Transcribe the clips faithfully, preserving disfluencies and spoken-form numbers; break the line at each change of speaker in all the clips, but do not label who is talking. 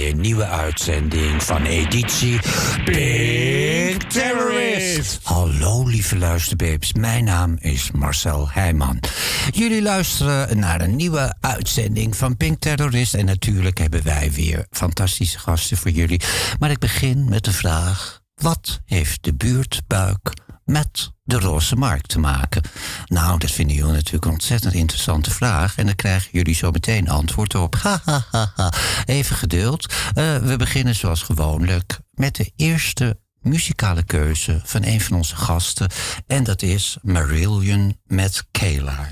weer een nieuwe uitzending van editie Pink Terrorist. Hallo lieve luisterbeeps, mijn naam is Marcel Heijman. Jullie luisteren naar een nieuwe uitzending van Pink Terrorist. En natuurlijk hebben wij weer fantastische gasten voor jullie. Maar ik begin met de vraag: wat heeft de buurtbuik met de Roze Markt te maken? Nou, dat vinden jullie natuurlijk een ontzettend interessante vraag. En daar krijgen jullie zo meteen antwoord op. Ha, ha, ha, ha. Even geduld. Uh, we beginnen zoals gewoonlijk met de eerste muzikale keuze van een van onze gasten. En dat is Marillion met Kayla.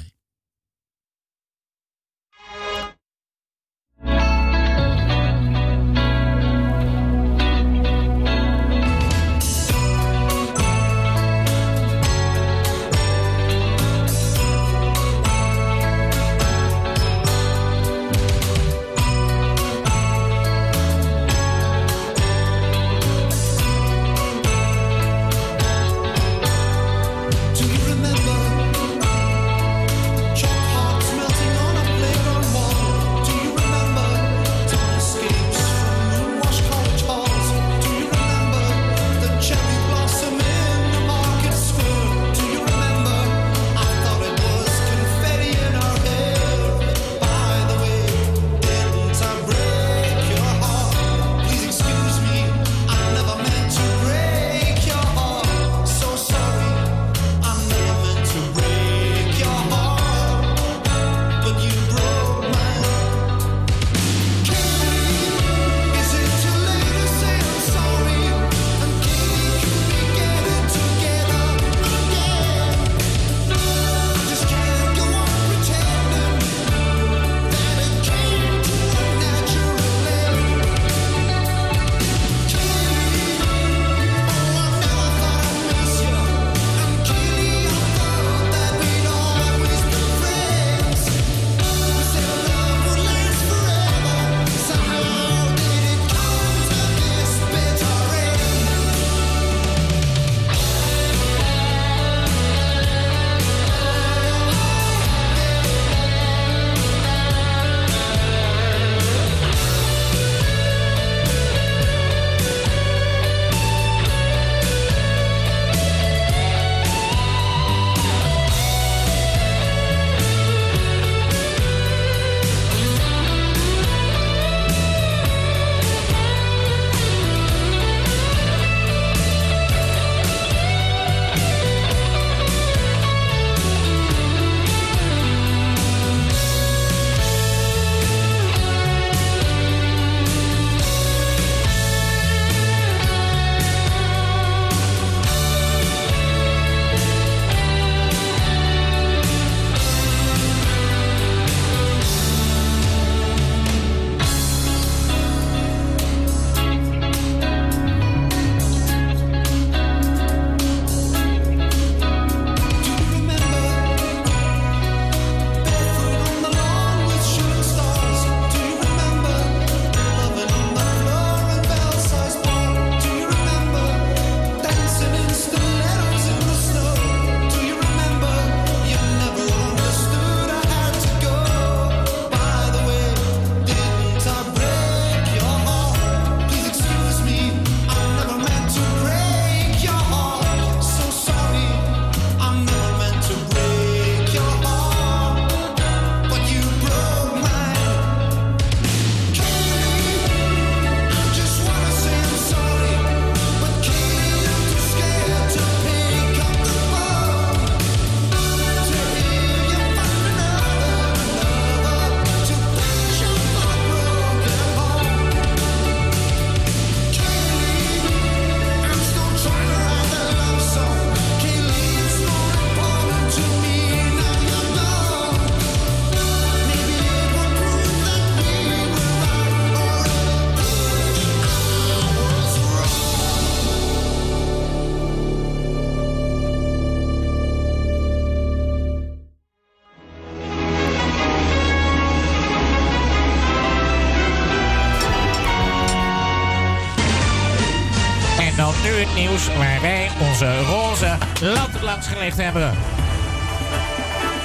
nu het nieuws waar wij onze roze lamp langs gelegd hebben.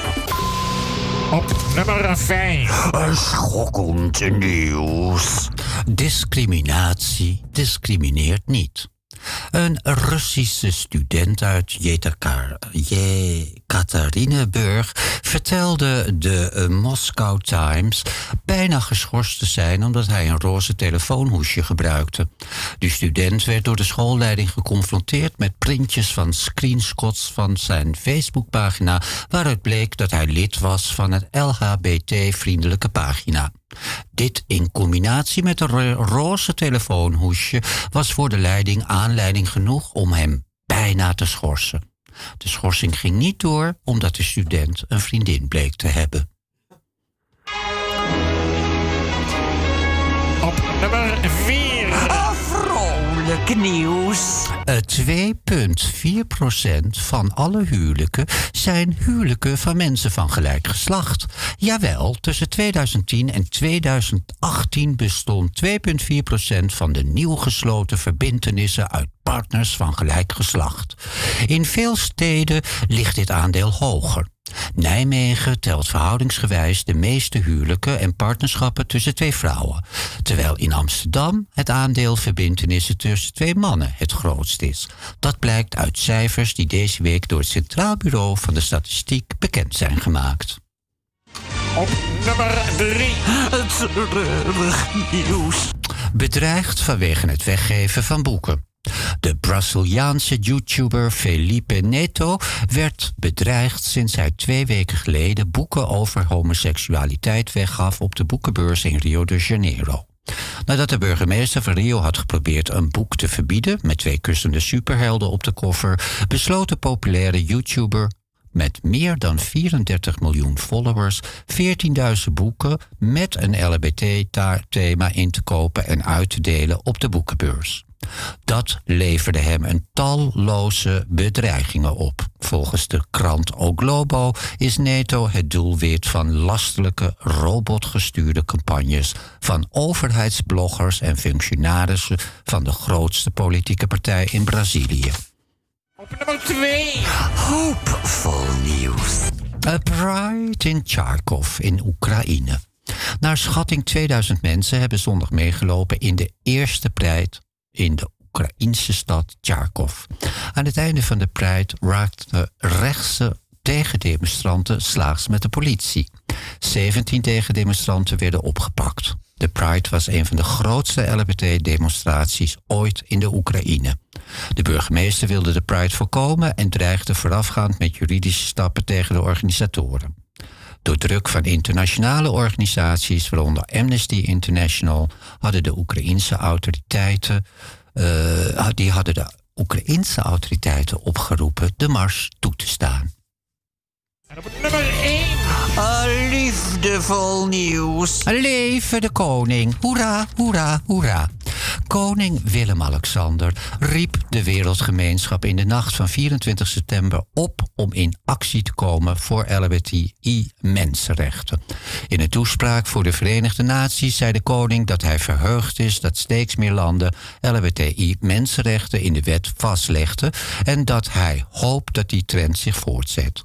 Op nummer vijf.
Schokkend nieuws. Discriminatie discrimineert niet. Een Russische student uit Jekaterinburg vertelde de uh, Moscow Times bijna geschorst te zijn omdat hij een roze telefoonhoesje gebruikte. De student werd door de schoolleiding geconfronteerd met printjes van screenshots van zijn Facebookpagina waaruit bleek dat hij lid was van het L H B T-vriendelijke pagina. Dit in combinatie met een roze telefoonhoesje was voor de leiding aanleiding genoeg om hem bijna te schorsen. De schorsing ging niet door omdat de student een vriendin bleek te hebben.
Op nummer vier.
Vrolijk nieuws.
twee komma vier procent van alle huwelijken zijn huwelijken van mensen van gelijk geslacht. Jawel, tussen tweeduizend tien en tweeduizend achttien bestond twee komma vier procent van de nieuw gesloten verbintenissen uit partners van gelijk geslacht. In veel steden ligt dit aandeel hoger. Nijmegen telt verhoudingsgewijs de meeste huwelijken en partnerschappen tussen twee vrouwen, terwijl in Amsterdam het aandeel verbintenissen tussen twee mannen het grootst is. Dat blijkt uit cijfers die deze week door het Centraal Bureau van de Statistiek bekend zijn gemaakt.
Op nummer drie.
Treurig nieuws.
Bedreigd vanwege het weggeven van boeken. De Braziliaanse YouTuber Felipe Neto werd bedreigd sinds hij twee weken geleden boeken over homoseksualiteit weggaf op de boekenbeurs in Rio de Janeiro. Nadat de burgemeester van Rio had geprobeerd een boek te verbieden met twee kussende superhelden op de koffer, besloot de populaire YouTuber met meer dan vierendertig miljoen followers veertienduizend boeken met een L H B T-thema in te kopen en uit te delen op de boekenbeurs. Dat leverde hem een talloze bedreigingen op. Volgens de krant O Globo is Neto het doelwit van lastelijke, robotgestuurde campagnes van overheidsbloggers en functionarissen van de grootste politieke partij in Brazilië.
Op nummer twee.
Hoopvol nieuws.
A Pride in Charkov in Oekraïne. Naar schatting tweeduizend mensen hebben zondag meegelopen in de eerste Pride in de Oekraïnse stad Charkov. Aan het einde van de Pride raakten rechtse tegendemonstranten slaags met de politie. zeventien tegendemonstranten werden opgepakt. De Pride was een van de grootste L H B T-demonstraties ooit in de Oekraïne. De burgemeester wilde de Pride voorkomen en dreigde voorafgaand met juridische stappen tegen de organisatoren. Door druk van internationale organisaties, waaronder Amnesty International, hadden de Oekraïense autoriteiten, uh, die hadden de Oekraïense autoriteiten opgeroepen de mars toe te staan.
En op nummer één.
Uh, liefdevol nieuws.
Leven de koning. Hoera, hoera, hoera. Koning Willem-Alexander riep de wereldgemeenschap in de nacht van vierentwintig september op om in actie te komen voor L H B T I-mensenrechten. In een toespraak voor de Verenigde Naties zei de koning dat hij verheugd is dat steeds meer landen L H B T I-mensenrechten in de wet vastlegden en dat hij hoopt dat die trend zich voortzet.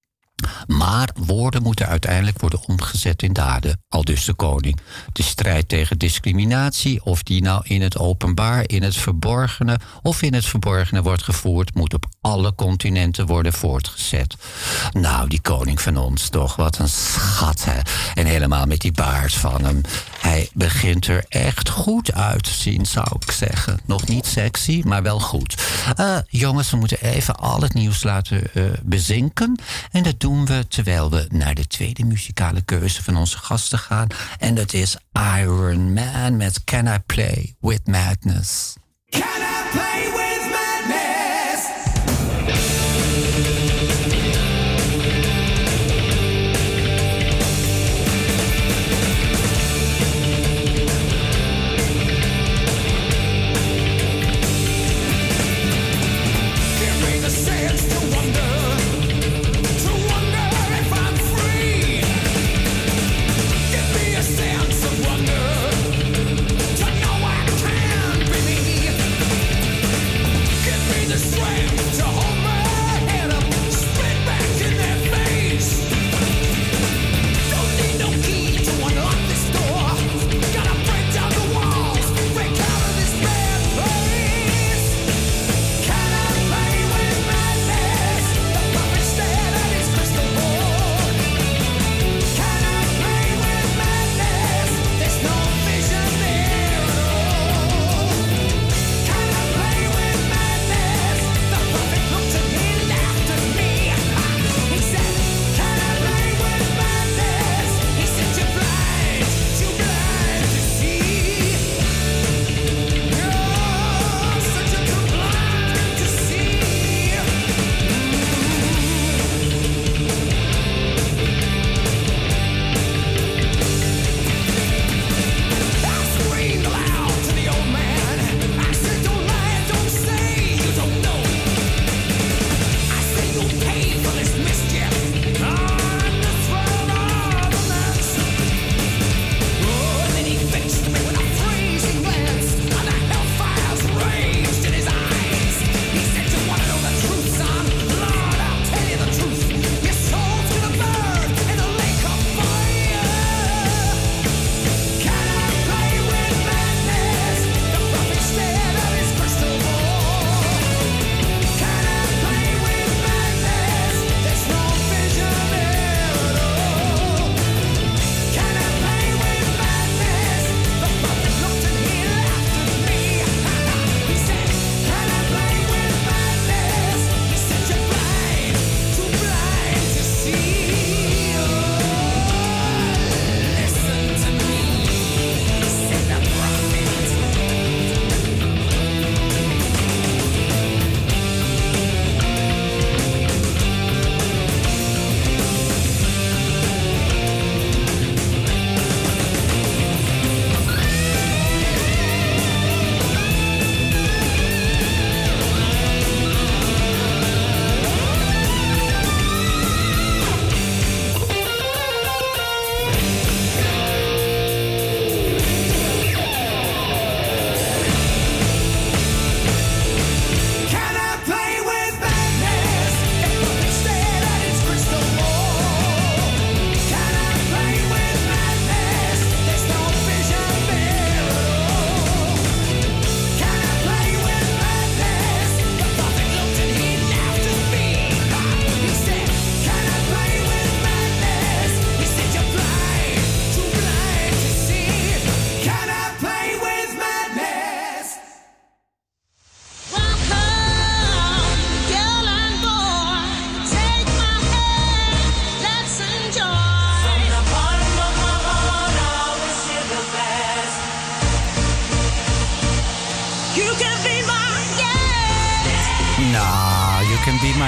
Maar woorden moeten uiteindelijk worden omgezet in daden, aldus de koning. De strijd tegen discriminatie, of die nou in het openbaar, in het verborgene of in het verborgene wordt gevoerd, moet op alle continenten worden voortgezet. Nou, die koning van ons toch, wat een schat, hè. En helemaal met die baard van hem. Hij begint er echt goed uit te zien, zou ik zeggen. Nog niet sexy, maar wel goed. Uh, jongens, we moeten even al het nieuws laten uh, bezinken. En dat doen we terwijl we naar de tweede muzikale keuze van onze gasten gaan. En dat is Iron Man met Can I Play With Madness?
Can I play with madness? Give me the sense to wonder. Sense of wonder to know I can believe.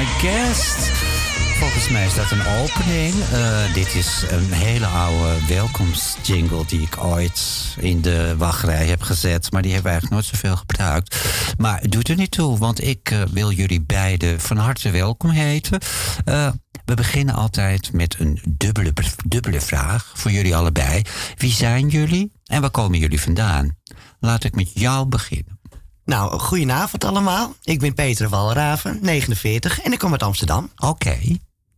my guest. Volgens mij is dat een opening. Uh, dit is een hele oude welkomstjingle die ik ooit in de wachtrij heb gezet. Maar die hebben we eigenlijk nooit zoveel gebruikt. Maar het doet er niet toe, want ik uh, wil jullie beiden van harte welkom heten. Uh, we beginnen altijd met een dubbele, dubbele vraag voor jullie allebei. Wie zijn jullie en waar komen jullie vandaan? Laat ik met jou beginnen.
Nou, goedenavond allemaal. Ik ben Peter Walraven, negenenveertig en ik kom uit Amsterdam.
Oké. Okay.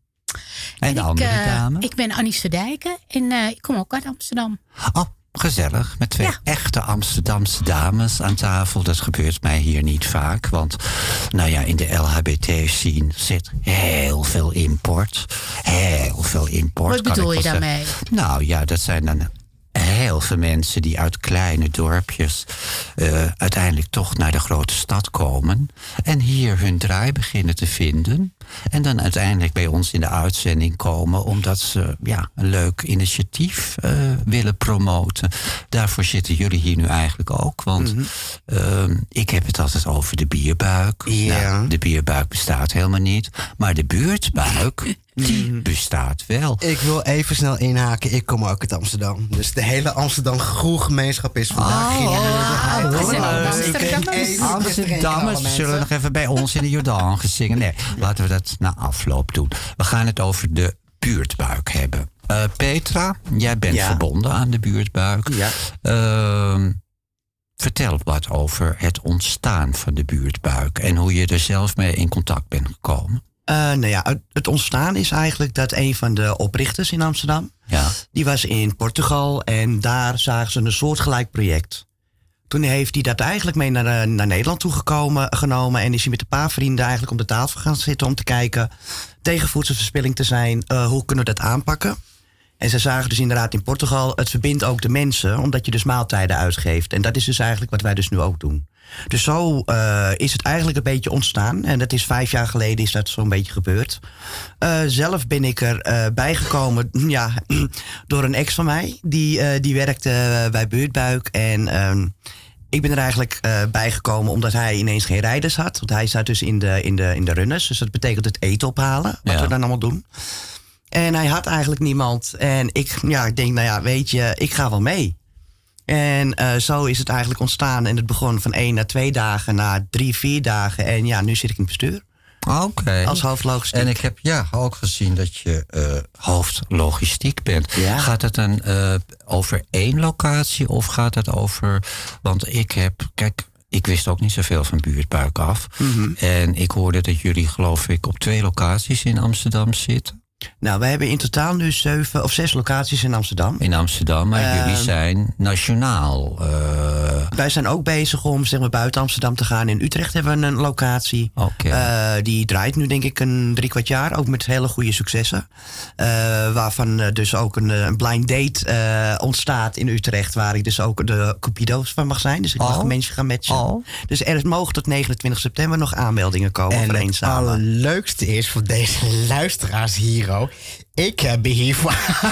En de
ik,
andere
uh,
dame?
Ik ben Annie Verdijken en uh, ik kom ook uit Amsterdam.
Oh, gezellig. Met twee
ja.
echte Amsterdamse dames aan tafel. Dat gebeurt mij hier niet vaak. Want, nou ja, in de L H B T-scene zit heel veel import. Heel veel import.
Wat bedoel je daarmee?
Nou ja, dat zijn dan heel veel mensen die uit kleine dorpjes uh, uiteindelijk toch naar de grote stad komen. En hier hun draai beginnen te vinden. En dan uiteindelijk bij ons in de uitzending komen omdat ze ja, een leuk initiatief uh, willen promoten. Daarvoor zitten jullie hier nu eigenlijk ook. Want mm-hmm. uh, ik heb het altijd over de bierbuik.
Ja.
Nou, de bierbuik bestaat helemaal niet. Maar de buurtbuik, die bestaat wel.
Ik wil even snel inhaken. Ik kom ook uit Amsterdam. Dus de hele Amsterdam groegemeenschap is vandaag
oh,
hier.
Oh,
oh,
Amsterdammers zullen nog even bij ons in de Jordaan gaan zingen. Nee, laten we dat na afloop doen. We gaan het over de buurtbuik hebben. Uh, Petra, jij bent
ja.
verbonden aan de buurtbuik.
Ja.
Uh, vertel wat over het ontstaan van de buurtbuik en hoe je er zelf mee in contact bent gekomen.
Uh, nou ja, het ontstaan is eigenlijk dat een van de oprichters in Amsterdam,
ja.
die was in Portugal en daar zagen ze een soortgelijk project. Toen heeft hij dat eigenlijk mee naar, naar Nederland toegekomen genomen en is hij met een paar vrienden eigenlijk om de tafel gaan zitten om te kijken tegen voedselverspilling te zijn, uh, hoe kunnen we dat aanpakken? En ze zagen dus inderdaad in Portugal, het verbindt ook de mensen, omdat je dus maaltijden uitgeeft. En dat is dus eigenlijk wat wij dus nu ook doen. Dus zo uh, is het eigenlijk een beetje ontstaan. En dat is vijf jaar geleden is dat zo'n beetje gebeurd. Uh, zelf ben ik er uh, bijgekomen ja, door een ex van mij. Die, uh, die werkte uh, bij Buurtbuik. En uh, ik ben er eigenlijk uh, bijgekomen omdat hij ineens geen rijders had. Want hij zat dus in de, in de, in de runners. Dus dat betekent het eten ophalen, wat ja. we dan allemaal doen. En hij had eigenlijk niemand. En ik, ja, ik denk, nou ja, weet je, ik ga wel mee. En uh, zo is het eigenlijk ontstaan. En het begon van één naar twee dagen, naar drie, vier dagen. En ja, nu zit ik in het bestuur.
Oké. Okay.
Als hoofdlogistiek.
En ik heb ja ook gezien dat je uh, hoofdlogistiek bent.
Ja.
Gaat het dan uh, over één locatie of gaat het over... Want ik heb, kijk... Ik wist ook niet zoveel van buurtbuik af.
Mm-hmm.
En ik hoorde dat jullie, geloof ik, op twee locaties in Amsterdam zitten.
Nou, we hebben in totaal nu zeven of zes locaties in Amsterdam.
In Amsterdam, maar uh, jullie zijn nationaal. Uh...
Wij zijn ook bezig om zeg maar, buiten Amsterdam te gaan. In Utrecht hebben we een locatie.
Okay.
Uh, die draait nu denk ik een drie kwart jaar. Ook met hele goede successen. Uh, waarvan uh, dus ook een, een blind date uh, ontstaat in Utrecht. Waar ik dus ook de Cupido's van mag zijn. Dus ik mag
oh.
mensen gaan matchen.
Oh.
Dus er mogen tot negenentwintig september nog aanmeldingen komen.
En
voor
het
eenzame.
allerleukste is voor deze luisteraars hier ook. Ik heb me hiervoor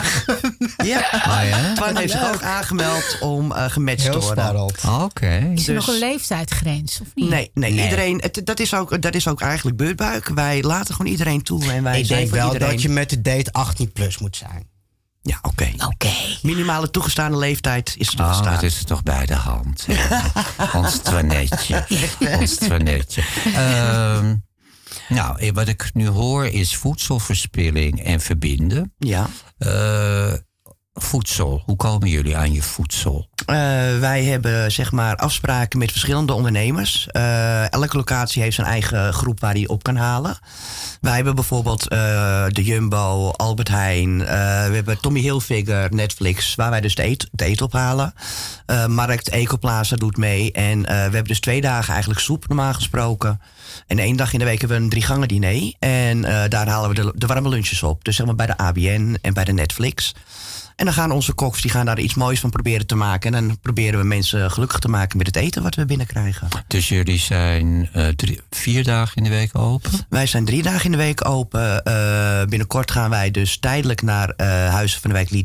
Ja,
ah, ja?
Twan heeft zich ook aangemeld om uh, gematcht
Heel
te worden.
spannend.
Oké. Okay.
Is er
Dus-
nog een leeftijdsgrens of niet?
Nee, nee,
Nee.
iedereen. Het, dat, is ook, dat is ook eigenlijk buurtbuik. Wij laten gewoon iedereen toe. En wij
Ik
zijn
denk
voor
wel
iedereen.
dat je met de date achttien plus moet zijn.
Ja, oké.
Oké. Okay.
Minimale toegestane leeftijd is
Oh,
toegestaan.
dat is toch bij de hand. Ons Twanetje. Ons Twanetje. Um, nou, wat ik nu hoor is voedselverspilling en verbinden.
Ja.
Uh, voedsel, hoe komen jullie aan je voedsel?
Uh, wij hebben zeg maar afspraken met verschillende ondernemers. Uh, elke locatie heeft zijn eigen groep waar hij op kan halen. Wij hebben bijvoorbeeld uh, de Jumbo, Albert Heijn. Uh, we hebben Tommy Hilfiger, Netflix, waar wij dus de eten, het eten ophalen. Uh, Markt Ecoplaza doet mee. En uh, we hebben dus twee dagen eigenlijk soep normaal gesproken. En één dag in de week hebben we een drie gangen diner. En uh, daar halen we de, de warme lunches op. Dus zeg maar bij de A B N en bij de Netflix. En dan gaan onze koks die gaan daar iets moois van proberen te maken. En dan proberen we mensen gelukkig te maken met het eten wat we binnenkrijgen.
Dus jullie zijn uh, drie, vier dagen in de week open?
Wij zijn drie dagen in de week open. Uh, binnenkort gaan wij dus tijdelijk naar uh, Huizen van de Wijk Lydia.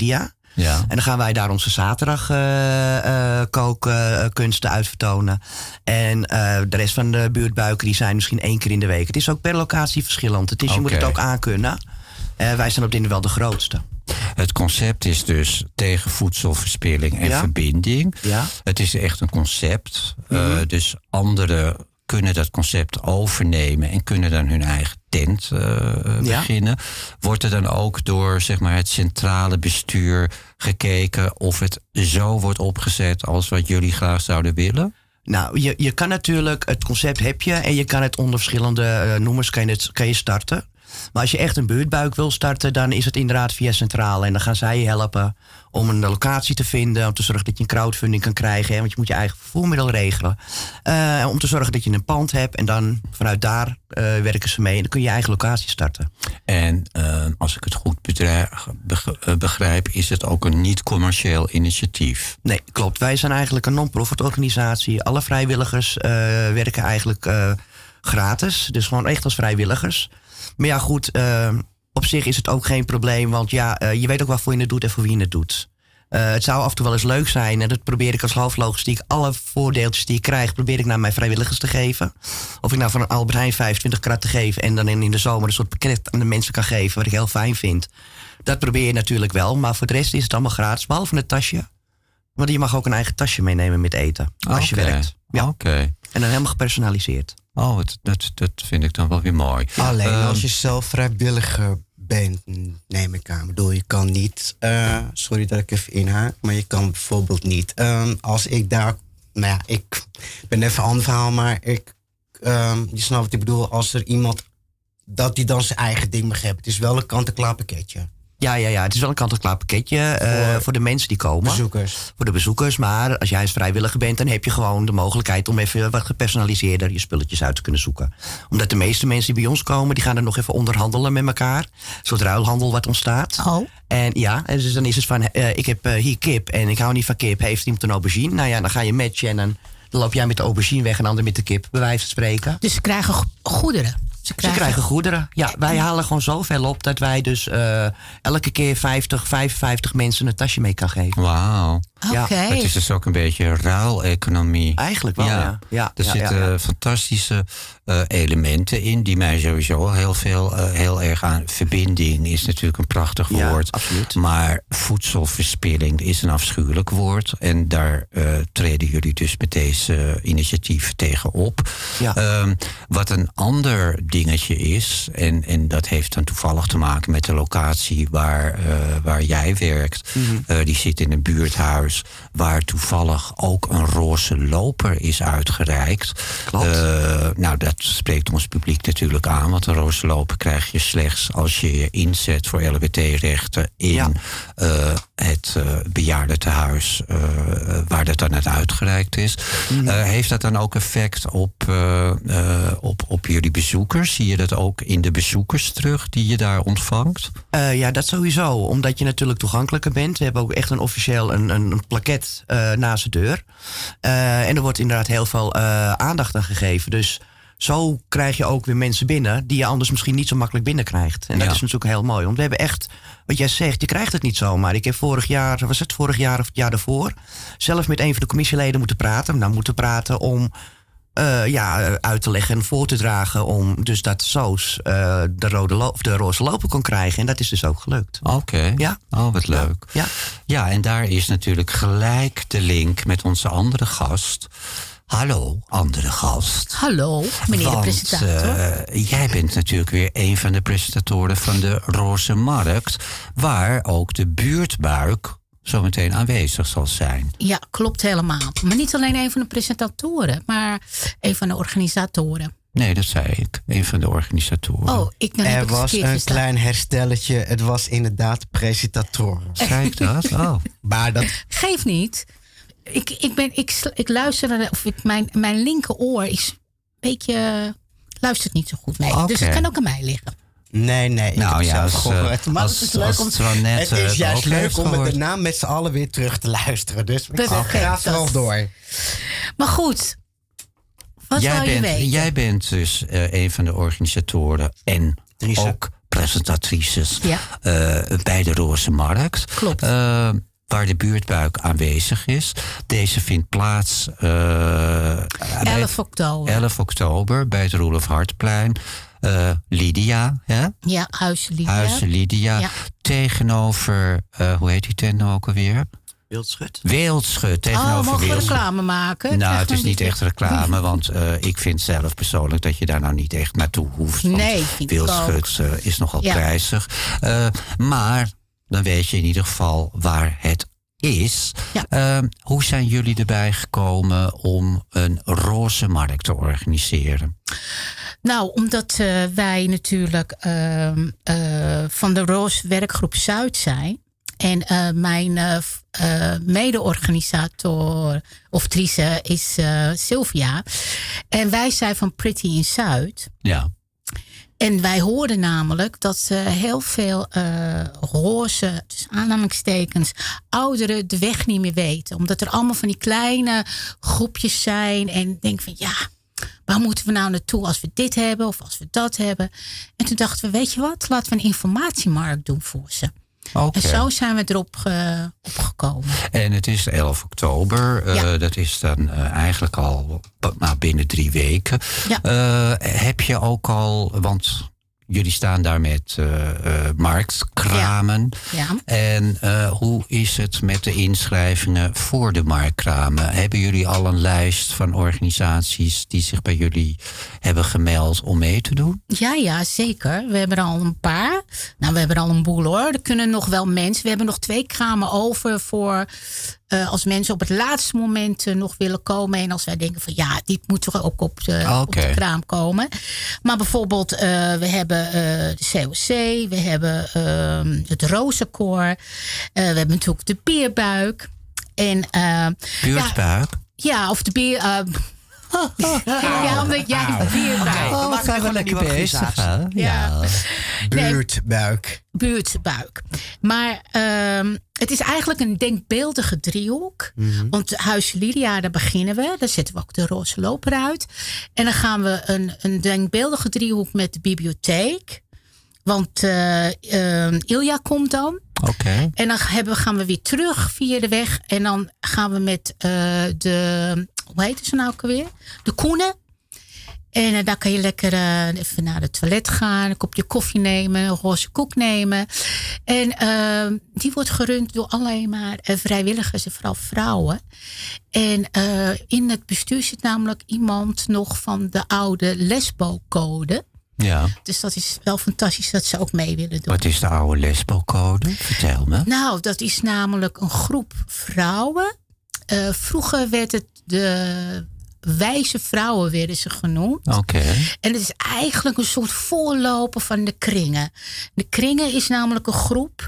Ja.
En dan gaan wij daar onze zaterdag uh, uh, kookkunsten uh, uit vertonen. En uh, de rest van de buurtbuiken die zijn misschien één keer in de week. Het is ook per locatie verschillend. Het is, je
Okay.
moet het ook aankunnen. Uh, wij zijn op dit moment wel de grootste.
Het concept is dus tegen voedselverspilling en
Ja.
verbinding.
Ja.
Het is echt een concept.
Mm-hmm.
Uh, dus anderen kunnen dat concept overnemen en kunnen dan hun eigen tent uh,
Ja.
beginnen. Wordt er dan ook door zeg maar, het centrale bestuur gekeken of het zo wordt opgezet als wat jullie graag zouden willen?
Nou, je, je kan natuurlijk, het concept heb je en je kan het onder verschillende uh, noemers kan je, het, kan je starten. Maar als je echt een buurtbuik wil starten, dan is het inderdaad via Centrale. En dan gaan zij je helpen om een locatie te vinden, om te zorgen dat je een crowdfunding kan krijgen. Hè, want je moet je eigen vervoermiddel regelen. Uh, om te zorgen dat je een pand hebt en dan vanuit daar uh, werken ze mee. En dan kun je je eigen locatie starten.
En uh, als ik het goed bedrijf, begrijp, is het ook een niet-commercieel initiatief.
Nee, klopt. Wij zijn eigenlijk een non-profit organisatie. Alle vrijwilligers uh, werken eigenlijk uh, gratis. Dus gewoon echt als vrijwilligers. Maar ja, goed, uh, op zich is het ook geen probleem. Want ja, uh, je weet ook waarvoor je het doet en voor wie je het doet. Uh, het zou af en toe wel eens leuk zijn. En dat probeer ik als hoofdlogistiek. Alle voordeeltjes die ik krijg, probeer ik naar mijn vrijwilligers te geven. Of ik nou van een Albert Heijn vijfentwintig krat te geven. En dan in de zomer een soort pakket aan de mensen kan geven. Wat ik heel fijn vind. Dat probeer je natuurlijk wel. Maar voor de rest is het allemaal gratis. Behalve het tasje. Want je mag ook een eigen tasje meenemen met eten. Als
Okay.
je werkt. Ja.
Okay.
En dan helemaal gepersonaliseerd.
Oh, dat, dat, dat vind ik dan wel weer mooi.
Alleen
Um,
als je zelf vrijwilliger bent, neem ik aan. Ik bedoel, je kan niet, uh, sorry dat ik even inhaak, maar je kan bijvoorbeeld niet. Um, als ik daar, nou ja, ik ben even een ander verhaal, maar ik, um, je snapt wat ik bedoel, als er iemand, dat die dan zijn eigen ding mag hebben. Het is wel een kant-en-klaar pakketje.
Ja, ja, ja, het is wel een kant-en-klaar pakketje uh, voor, voor de mensen die komen.
Bezoekers.
Voor de bezoekers, maar als jij als vrijwilliger bent, dan heb je gewoon de mogelijkheid om even wat gepersonaliseerder je spulletjes uit te kunnen zoeken. Omdat de meeste mensen die bij ons komen, die gaan er nog even onderhandelen met elkaar. Een soort ruilhandel wat ontstaat.
Oh.
En ja, en dus dan is het van, uh, ik heb uh, hier kip en ik hou niet van kip. Heeft iemand een aubergine? Nou ja, dan ga je matchen en dan, dan loop jij met de aubergine weg en de ander met de kip, bij wijze van spreken.
Dus ze krijgen go- goederen. Ze
Ze krijgen goederen. Ja, wij halen gewoon zoveel op dat wij dus uh, elke keer vijftig, vijfenvijftig mensen een tasje mee kan geven.
Wauw.
Ja.
Oké.
Het is dus ook een beetje ruileconomie.
Eigenlijk wel, ja. ja.
Er
ja,
zitten
ja, ja.
fantastische uh, elementen in die mij sowieso heel veel, uh, heel erg aan. Verbinding is natuurlijk een prachtig
Ja,
woord.
absoluut.
Maar voedselverspilling is een afschuwelijk woord. En daar uh, treden jullie dus met deze initiatieven tegen op.
Ja.
Um, wat een ander dingetje is, en, en dat heeft dan toevallig te maken met de locatie waar, uh, waar jij werkt.
Mm-hmm.
Uh, die zit in een buurthuis waar toevallig ook een roze loper is uitgereikt.
Klopt.
Uh, nou, dat spreekt ons publiek natuurlijk aan, want een roze loper krijg je slechts als je je inzet voor L H B T-rechten in
Ja.
uh, het uh, bejaardentehuis uh, waar dat dan uit uitgereikt is.
Mm-hmm.
Uh, heeft dat dan ook effect op, uh, uh, op, op jullie bezoekers? Zie je dat ook in de bezoekers terug die je daar ontvangt?
Uh, ja, dat sowieso. Omdat je natuurlijk toegankelijker bent. We hebben ook echt een officieel een, een, een plaket uh, naast de deur. Uh, en er wordt inderdaad heel veel uh, aandacht aan gegeven. Dus zo krijg je ook weer mensen binnen die je anders misschien niet zo makkelijk binnenkrijgt. En dat
Ja.
is natuurlijk heel mooi. Want we hebben echt, wat jij zegt, je krijgt het niet zomaar. Ik heb vorig jaar, was het vorig jaar of het jaar daarvoor, zelf met een van de commissieleden moeten praten. Nou, moeten praten om Uh, ja, uit te leggen en voor te dragen om dus dat Soos uh, de, rode lo- of de roze loper kon krijgen. En dat is dus ook gelukt.
Oké. Okay.
Ja.
Oh, wat leuk.
Ja.
Ja, en daar is natuurlijk gelijk de link met onze andere gast. Hallo, andere gast.
Hallo, meneer
Want,
de presentator.
Uh, jij bent natuurlijk weer een van de presentatoren van de Roze Markt, waar ook de buurtbuik zometeen aanwezig zal zijn.
Ja, klopt helemaal. Maar niet alleen een van de presentatoren, maar een van de organisatoren.
Nee, dat zei ik. Een van de organisatoren.
Oh, ik ben
Er was een
verstaan.
klein herstelletje. Het was inderdaad presentatoren.
Zei ik dat? Oh.
Maar dat...
Geef niet. Ik, ik, ben, ik, sl- ik luister, naar- of ik, mijn, mijn linkeroor is een beetje, luistert niet zo goed mee.
Oké.
Dus het kan ook aan mij liggen.
Nee, nee. Ik
Nou
heb
ja,
het zelf
als,
gehoord.
uh,
Maar
als-
het is leuk
als
om
het wel net,
Het
uh,
is juist
ook heeft
leuk om het
gehoord.
daarna met z'n allen weer terug te luisteren. Dus ik
Perfect.
ga vooral door.
Maar goed, wat
jij
wil je
bent,
weten?
Jij bent dus uh, een van de organisatoren en
Dries.
ook presentatrices
Ja.
uh, bij de Roze Markt.
Klopt.
Uh, waar de buurtbuik aanwezig is. Deze vindt plaats uh,
elf oktober.
elf oktober bij het Roelof Hartplein. Uh, Lydia, hè?
Ja, Huizen Lydia.
Huizen Lydia.
Ja.
Tegenover, uh, hoe heet die tent nou ook alweer?
Wildschut.
Wildschut. Tegenover
Oh, mogen we
Wildschut.
reclame maken?
Nou,
Krijg
het is
dan
niet
die-
echt reclame, want uh, ik vind zelf persoonlijk dat je daar nou niet echt naartoe hoeft. Want
Nee, vind ik
Wildschut uh, is nogal
Ja.
prijzig. Uh, maar dan weet je in ieder geval waar het is.
Ja.
Uh, hoe zijn jullie erbij gekomen om een roze markt te organiseren?
Nou, omdat uh, wij natuurlijk uh, uh, van de Roze Werkgroep Zuid zijn. En uh, mijn uh, uh, mede-organisator of trice is uh, Sylvia. En wij zijn van Pretty in Zuid.
Ja.
En wij hoorden namelijk dat uh, heel veel uh, roze, dus aanhalingstekens, ouderen de weg niet meer weten. Omdat er allemaal van die kleine groepjes zijn. En ik denk van ja, waar moeten we nou naartoe als we dit hebben of als we dat hebben? En toen dachten we, weet je wat, laten we een informatiemarkt doen voor ze.
Okay.
En zo zijn we erop uh, opgekomen.
En het is elf oktober. Uh, ja. Dat is dan uh, eigenlijk al nou, binnen drie weken.
Ja.
Uh, heb je ook al, want jullie staan daar met uh, uh, marktkramen.
Ja. Ja.
En uh, hoe is het met de inschrijvingen voor de marktkramen? Hebben jullie al een lijst van organisaties die zich bij jullie hebben gemeld om mee te doen?
Ja, ja, zeker. We hebben er al een paar. Nou, we hebben er al een boel hoor. Er kunnen nog wel mensen. We hebben nog twee kramen over voor uh, als mensen op het laatste moment uh, nog willen komen. En als wij denken van ja, dit moet er ook op de,
okay.
op de kraam komen. Maar bijvoorbeeld, uh, we hebben uh, de C O C. We hebben uh, het Rozenkoor. Uh, we hebben natuurlijk de Bierbuik. En, uh,
Buurtbuik?
Ja, ja, of de bier... Uh, ja, omdat jij ja, de bierbuik.
Oh, we zijn wel lekker bezig. Ja.
ja.
Buurtbuik.
Buurtbuik. Maar um, het is eigenlijk een denkbeeldige driehoek. Mm-hmm. Want Huis Lydia, daar beginnen we. Daar zetten we ook de roze loper uit. En dan gaan we een, een denkbeeldige driehoek met de bibliotheek. Want uh, uh, Ilja komt dan.
Oké. Okay.
En dan hebben, gaan we weer terug via de weg. En dan gaan we met uh, de... Hoe heet ze nou ook alweer? De Koenen. En uh, daar kan je lekker uh, even naar het toilet gaan. Een kopje koffie nemen. Een roze koek nemen. En uh, die wordt gerund door alleen maar uh, vrijwilligers. En vooral vrouwen. En uh, in het bestuur zit namelijk iemand nog van de oude Lesbo-code.
Ja.
Dus dat is wel fantastisch dat ze ook mee willen doen.
Wat is de oude Lesbo-code? Vertel me.
Nou, dat is namelijk een groep vrouwen. Uh, vroeger werd het de wijze vrouwen werden ze genoemd.
Oké. Okay.
En het is eigenlijk een soort voorloper van de kringen. De kringen is namelijk een groep.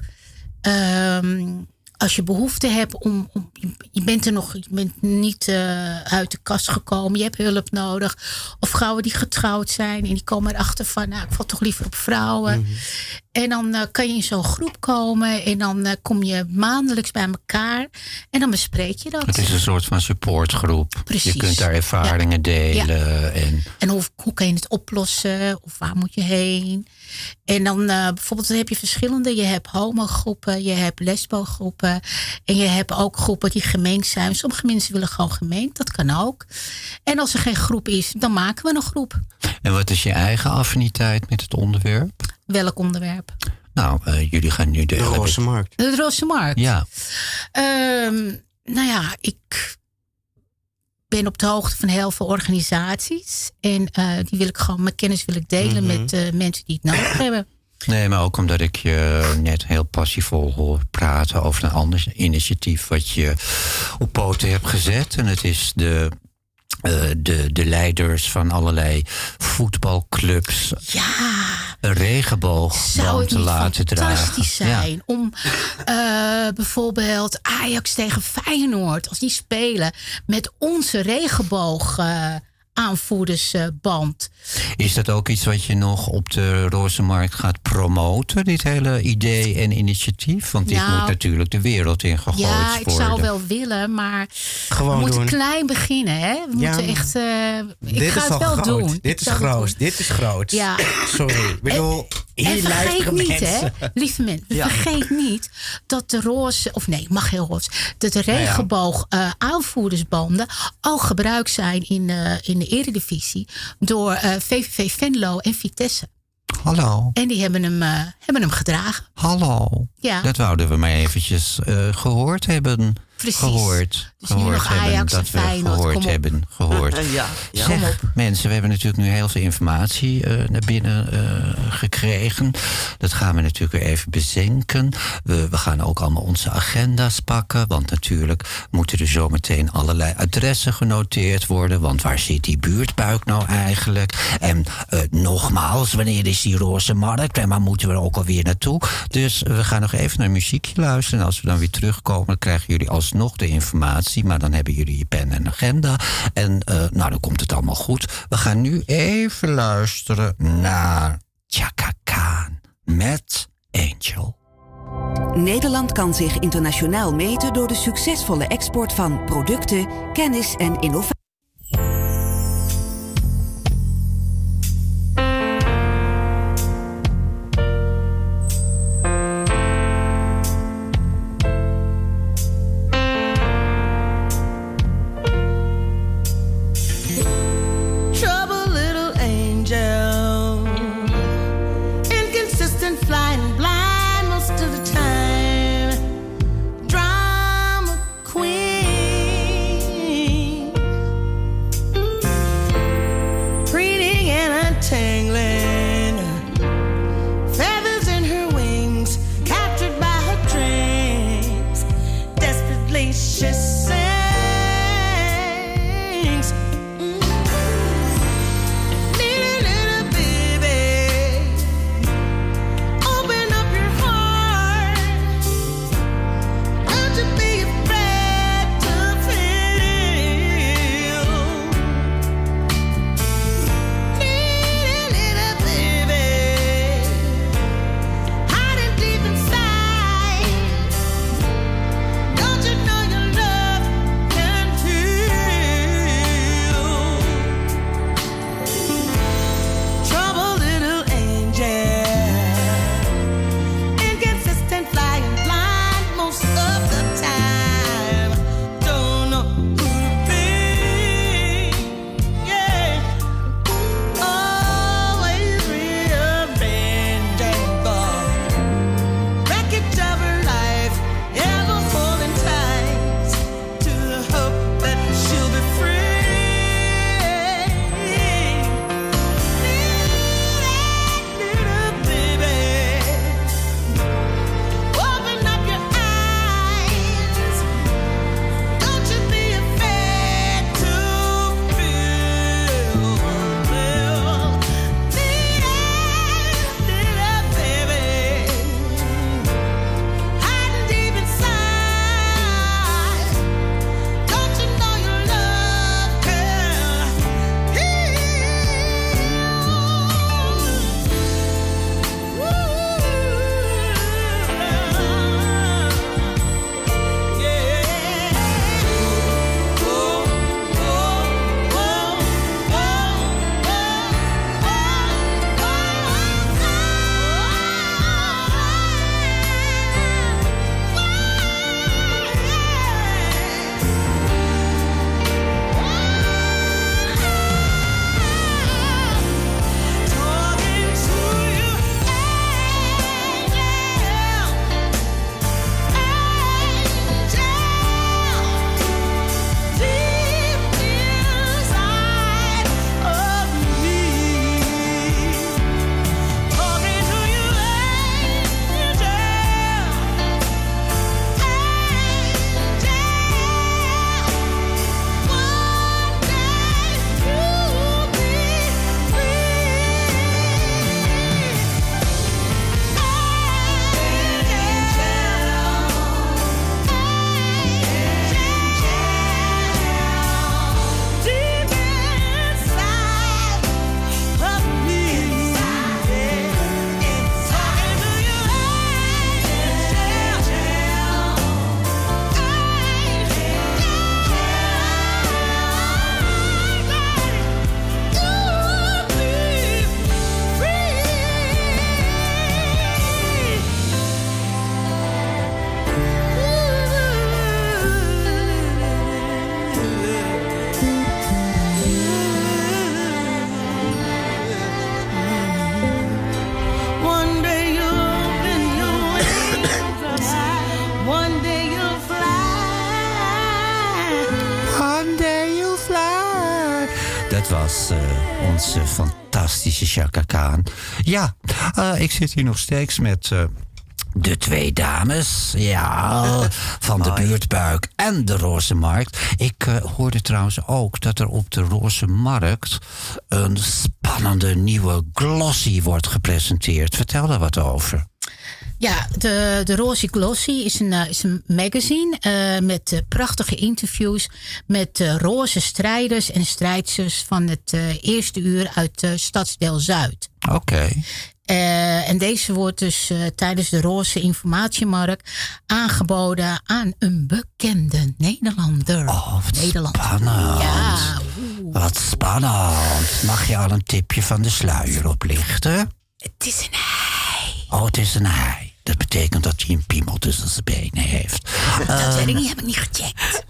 Um, als je behoefte hebt om, om. Je bent er nog. Je bent niet uh, uit de kast gekomen. Je hebt hulp nodig. Of vrouwen die getrouwd zijn. En die komen erachter van. Nou, ik val toch liever op vrouwen. Mm-hmm. En dan uh, kan je in zo'n groep komen. En dan uh, kom je maandelijks bij elkaar. En dan bespreek je dat.
Het is een soort van supportgroep.
Precies.
Je kunt daar ervaringen ja. delen. Ja. En,
en hoe, hoe kan je het oplossen? Of waar moet je heen? En dan uh, bijvoorbeeld dan heb je verschillende. Je hebt homogroepen. Je hebt lesbogroepen. En je hebt ook groepen die gemengd zijn. Sommige mensen willen gewoon gemengd. Dat kan ook. En als er geen groep is, dan maken we een groep.
En wat is je eigen affiniteit met het onderwerp?
Welk onderwerp?
Nou, uh, jullie gaan nu de...
De Roze Markt.
De Roze Markt?
Ja.
Um, nou ja, ik ben op de hoogte van heel veel organisaties. En uh, die wil ik gewoon, mijn kennis wil ik delen mm-hmm. met uh, mensen die het nodig hebben.
Nee, maar ook omdat ik je net heel passievol hoor praten over een ander initiatief wat je op poten hebt gezet. En het is de... Uh, de, de leiders van allerlei voetbalclubs
ja,
een regenboogband te laten dragen.
Fantastisch zijn
ja.
om uh, bijvoorbeeld Ajax tegen Feyenoord, als die spelen met onze regenboog uh, aanvoerdersband.
Is dat ook iets wat je nog op de Roze Markt gaat promoten, dit hele idee en initiatief? Want dit nou, moet natuurlijk de wereld in gegooid
ja,
worden.
Ja, ik zou wel willen, maar
Gewoon
we moeten
doen.
klein beginnen. Hè? We
ja,
moeten echt. Uh, ik
dit
ga
is
het wel
groot.
doen.
Dit is groot. Dit is groot.
Ja.
Sorry. Ik bedoel,
En
Hier
vergeet
luisteren
niet,
mensen.
hè, lieve mensen,
Ja.
vergeet niet dat de roze, of nee, mag heel roze, dat de regenboog eh, aanvoerdersbanden al gebruikt zijn in, eh, in de Eredivisie door eh, V V V Venlo en Vitesse.
Hallo.
En die hebben hem, eh, hebben hem gedragen.
Hallo.
Ja.
Dat wouden we maar eventjes uh, gehoord hebben.
Precies.
Gehoord.
Dus nu
gehoord
nog
hebben.
Ajax
Dat
en
we
Feyenoord,
gehoord
kom op.
hebben. Gehoord.
Ja, ja.
Kom
Zeg,
op.
mensen, we hebben natuurlijk nu heel veel informatie uh, naar binnen uh, gekregen. Dat gaan we natuurlijk weer even bezinken. We, we gaan ook allemaal onze agenda's pakken. Want natuurlijk moeten er zometeen allerlei adressen genoteerd worden. Want waar zit die buurtbuik nou eigenlijk? En uh, nogmaals, wanneer is die roze markt? En waar moeten we er ook alweer naartoe? Dus we gaan nog even naar muziekje luisteren. En als we dan weer terugkomen, dan krijgen jullie alsnog de informatie. Maar dan hebben jullie je pen en agenda. En uh, nou, dan komt het allemaal goed. We gaan nu even luisteren naar Chaka Khan met Angel.
Nederland kan zich internationaal meten door de succesvolle export van producten, kennis en innovatie.
Drama queen.
dat was uh, onze fantastische Chaka Khan. Ja, uh, ik zit hier nog steeds met uh, de twee dames. Ja, van de Buurtbuik en de Roze Markt. Ik uh, hoorde trouwens ook dat er op de Roze Markt een spannende nieuwe glossy wordt gepresenteerd. Vertel daar wat over.
Ja, de, de Roze Glossy is een, uh, is een magazine uh, met uh, prachtige interviews met uh, roze strijders en strijdsters van het uh, eerste uur uit uh, Stadsdeel Zuid.
Oké. Okay.
Uh, en deze wordt dus uh, tijdens de Roze Informatiemarkt aangeboden aan een bekende Nederlander.
Oh, wat
Nederland.
spannend.
Ja.
Wat spannend. Mag je al een tipje van de sluier oplichten?
Het is een hij.
Oh, het is een hij. Dat betekent dat hij een piemel tussen zijn benen heeft.
Dat
uh,
weet ik niet, heb ik niet gecheckt.